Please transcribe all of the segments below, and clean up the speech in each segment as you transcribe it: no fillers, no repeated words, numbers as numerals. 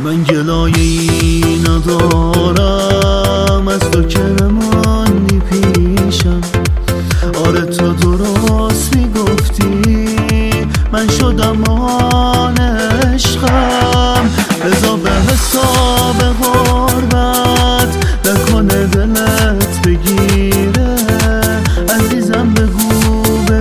من گلایه‌ای ندارم از تو که نماندی پیشم. آره تو درست میگفتی، من شدم آن عشقم. بذار به حساب غربت نکنه دلت بگیره. عزیزم بگو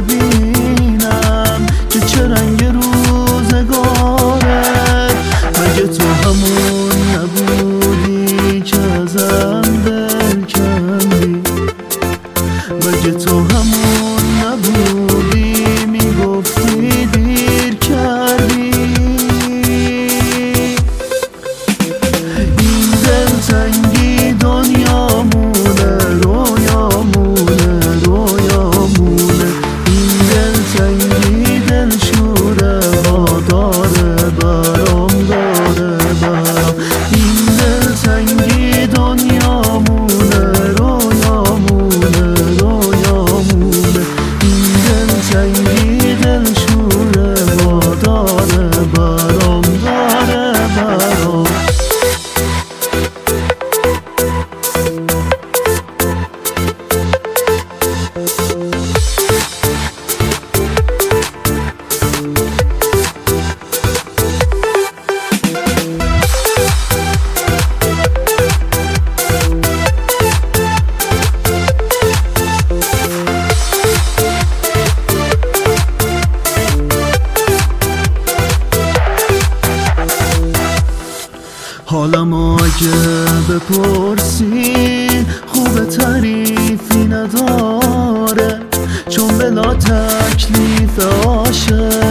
ببینم که چه رنگ روزگاره. مگه تو همون نبودی که ازم دل کندی؟ مگه تو همون نبودی میگفتی دیر کردی؟ این دلتنگی دنیامونه، رویامونه، رویامونه. این دلتنگی دلشوره ها داره برام، داره برام. این دلتنگی دنیامونه، رویامونه، رویامونه. این دلتنگی دلشوره ها داره برام، داره برام. حالم اگه بپرسی خوب تعریفی نداره، چون بلا تکلیف عاشق